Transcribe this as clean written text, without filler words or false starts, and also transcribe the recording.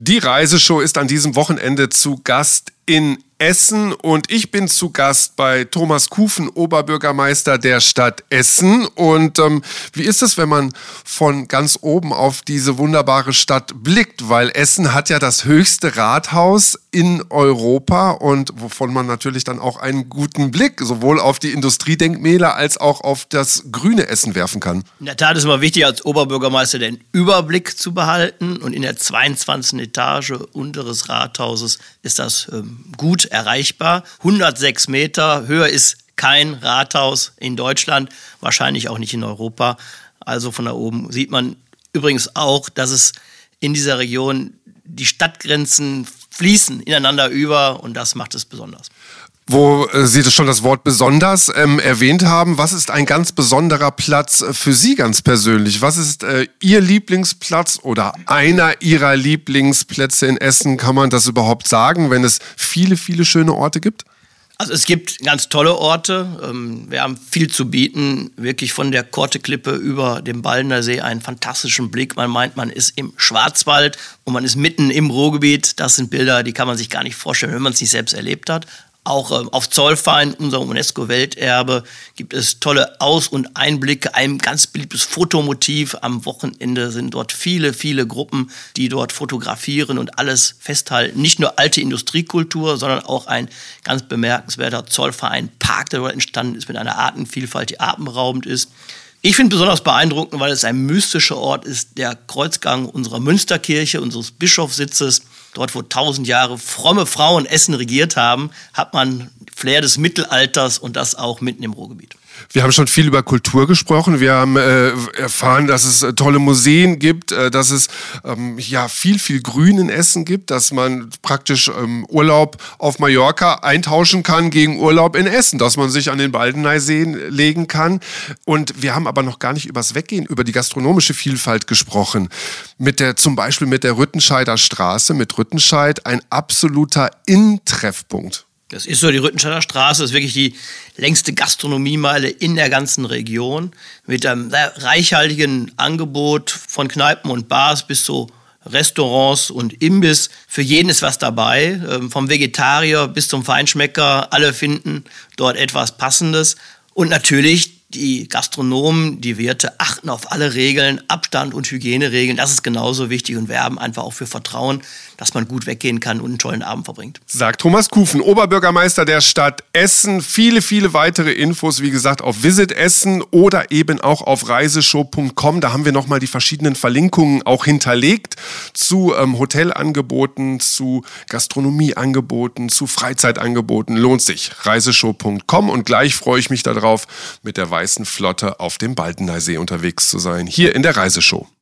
Die Reiseshow ist an diesem Wochenende zu Gast in Essen und ich bin zu Gast bei Thomas Kufen, Oberbürgermeister der Stadt Essen. Und wie ist es, wenn man von ganz oben auf diese wunderbare Stadt blickt? Weil Essen hat ja das höchste Rathaus in Europa und wovon man natürlich dann auch einen guten Blick sowohl auf die Industriedenkmäler als auch auf das grüne Essen werfen kann. In der Tat ist es immer wichtig, als Oberbürgermeister den Überblick zu behalten. Und in der 22. Etage unseres Rathauses ist das gut erreichbar. 106 Meter, höher ist kein Rathaus in Deutschland, wahrscheinlich auch nicht in Europa. Also von da oben sieht man übrigens auch, dass es in dieser Region die Stadtgrenzen fließen ineinander über und das macht es besonders. Wo Sie das schon das Wort besonders erwähnt haben, was ist ein ganz besonderer Platz für Sie ganz persönlich? Was ist Ihr Lieblingsplatz oder einer Ihrer Lieblingsplätze in Essen? Kann man das überhaupt sagen, wenn es viele, viele schöne Orte gibt? Also es gibt ganz tolle Orte. Wir haben viel zu bieten. Wirklich von der Korteklippe über den Baldener See einen fantastischen Blick. Man meint, man ist im Schwarzwald und man ist mitten im Ruhrgebiet. Das sind Bilder, die kann man sich gar nicht vorstellen, wenn man es nicht selbst erlebt hat. Auch auf Zollverein, unserem UNESCO-Welterbe, gibt es tolle Aus- und Einblicke. Ein ganz beliebtes Fotomotiv. Am Wochenende sind dort viele, viele Gruppen, die dort fotografieren und alles festhalten. Nicht nur alte Industriekultur, sondern auch ein ganz bemerkenswerter Zollverein-Park, der dort entstanden ist mit einer Artenvielfalt, die atemberaubend ist. Ich finde besonders beeindruckend, weil es ein mystischer Ort ist, der Kreuzgang unserer Münsterkirche, unseres Bischofssitzes. Dort, wo 1000 Jahre fromme Frauen Essen regiert haben, hat man Flair des Mittelalters und das auch mitten im Ruhrgebiet. Wir haben schon viel über Kultur gesprochen. Wir haben erfahren, dass es tolle Museen gibt, dass es viel, viel Grün in Essen gibt, dass man praktisch Urlaub auf Mallorca eintauschen kann gegen Urlaub in Essen, dass man sich an den Baldener See legen kann. Und wir haben aber noch gar nicht übers Weggehen, über die gastronomische Vielfalt gesprochen. Zum Beispiel mit der Rüttenscheider Straße, mit Rüttenscheid, ein absoluter In-Treffpunkt. Das ist so, die Rüttenscheider Straße ist wirklich die längste Gastronomiemeile in der ganzen Region mit einem sehr reichhaltigen Angebot von Kneipen und Bars bis zu Restaurants und Imbiss. Für jeden ist was dabei, vom Vegetarier bis zum Feinschmecker. Alle finden dort etwas Passendes. Und natürlich die Gastronomen, die Wirte achten auf alle Regeln, Abstand und Hygieneregeln. Das ist genauso wichtig und werben einfach auch für Vertrauen, dass man gut weggehen kann und einen tollen Abend verbringt. Sagt Thomas Kufen, Oberbürgermeister der Stadt Essen. Viele, viele weitere Infos, wie gesagt, auf Visit Essen oder eben auch auf reiseshow.com. Da haben wir nochmal die verschiedenen Verlinkungen auch hinterlegt zu Hotelangeboten, zu Gastronomieangeboten, zu Freizeitangeboten. Lohnt sich. reiseshow.com und gleich freue ich mich darauf, mit der Weißen Flotte auf dem Baldener See unterwegs zu sein, hier in der Reiseshow.